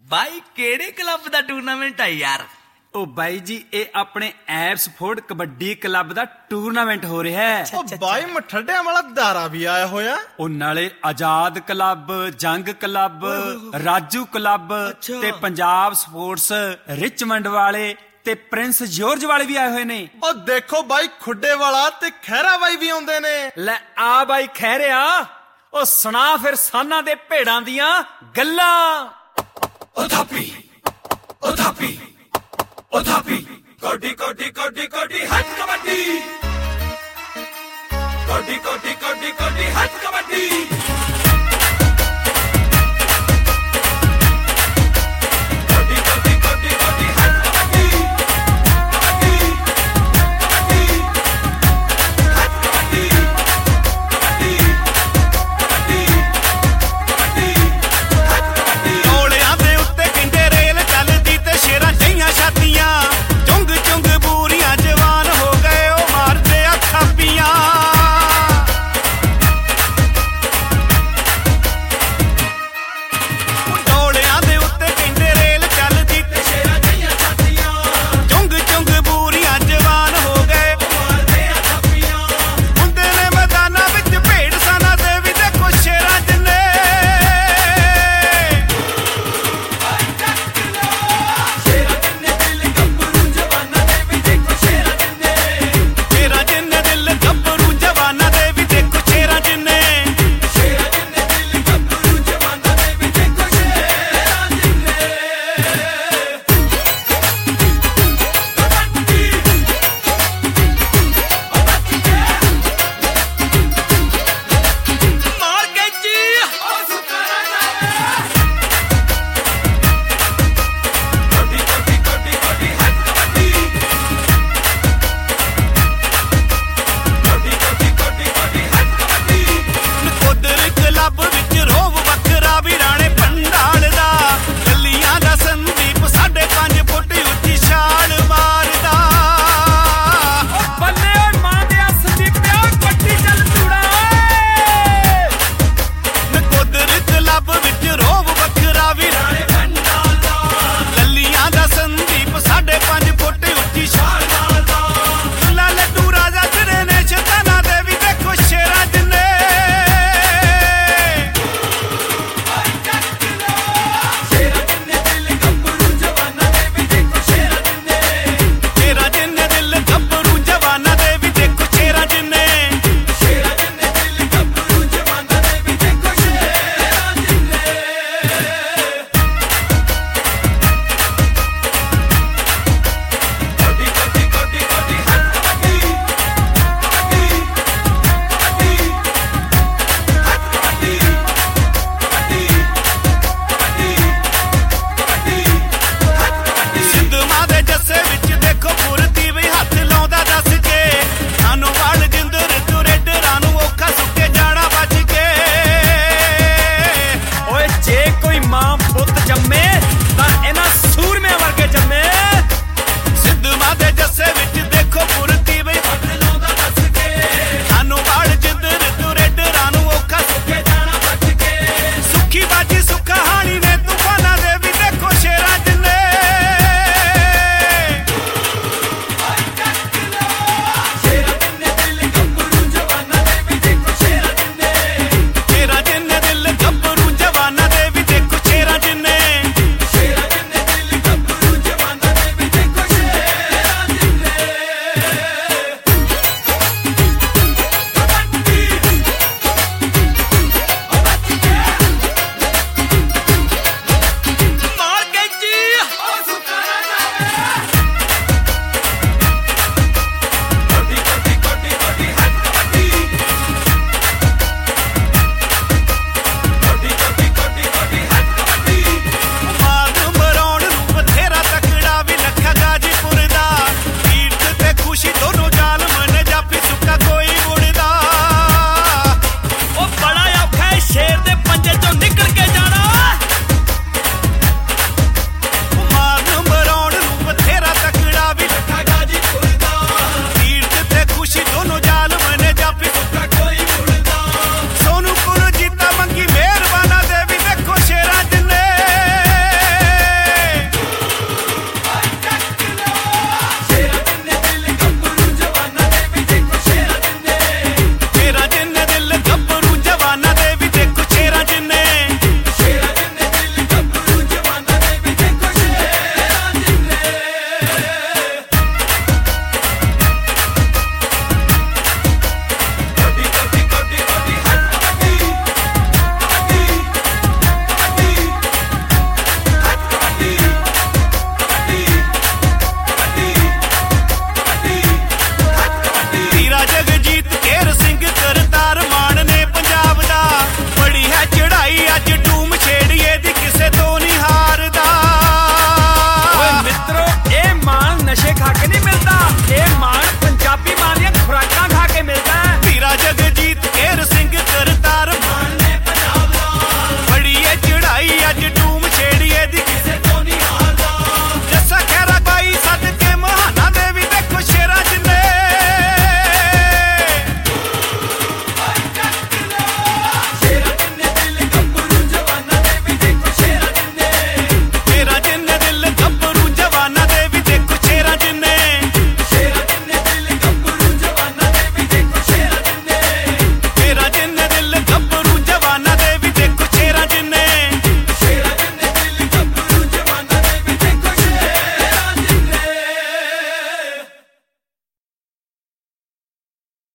ਬਾਈ ਕਿਹੜੇ ਕਲੱਬ ਦਾ ਟੂਰਨਾਮੈਂਟ ਆ ਯਾਰ? ਉਹ ਬਾਈ ਜੀ ਇਹ ਆਪਣੇ ਐਬਸਫੋਰਡ ਕਬੱਡੀ ਕਲੱਬ ਦਾ ਟੂਰਨਾਮੈਂਟ ਹੋ ਰਿਹਾ ਹੈ। ਉਹ ਬਾਈ ਮਠੱਡਿਆਂ ਵਾਲਾ ਦਾਰਾ ਵੀ ਆਇਆ ਹੋਇਆ। ਉਹ ਨਾਲੇ Azad club, Jang club, Raju club ਤੇ ਪੰਜਾਬ ਸਪੋਰਟਸ ਰਿਚਮੰਡ ਵਾਲੇ ਤੇ ਪ੍ਰਿੰਸ ਜੋਰਜ ਵਾਲੇ ਵੀ ਆਏ ਹੋਏ ਨੇ। ਉਹ ਦੇਖੋ ਬਾਈ ਖੁੱਡੇ ਵਾਲਾ ਤੇ ਖਹਿਰਾ ਬਾਈ ਵੀ ਆਉਂਦੇ ਨੇ। ਲੈ ਆ ਬਾਈ ਖਹਿਰਿਆ, ਉਹ ਸੁਣਾ ਫਿਰ ਸਾਨਾਂ ਦੇ ਭੇੜਾਂ ਦੀਆਂ ਗੱਲਾਂ। ਉਹ ਥਾਪੀ ਉਹ ਥਾਪੀ ਉਹ ਥਾਪੀ ਕੋਡੀ ਕੋਡੀ ਕੋਡੀ ਕੋਡੀ ਹੱਥ ਕਬੱਡੀ, ਕੋਡੀ ਕੋਡੀ ਕੋਡੀ ਕੋਡੀ ਹੱਥ ਕਬੱਡੀ। ਜੰਮੇ ਤਾਂ ਇਹਨਾਂ ਸੂਰਮਿਆਂ ਵਰਗੇ ਜੰਮੇ। ਸਿੱਧ ਮਾਂ ਦੇ ਜੱਸੇ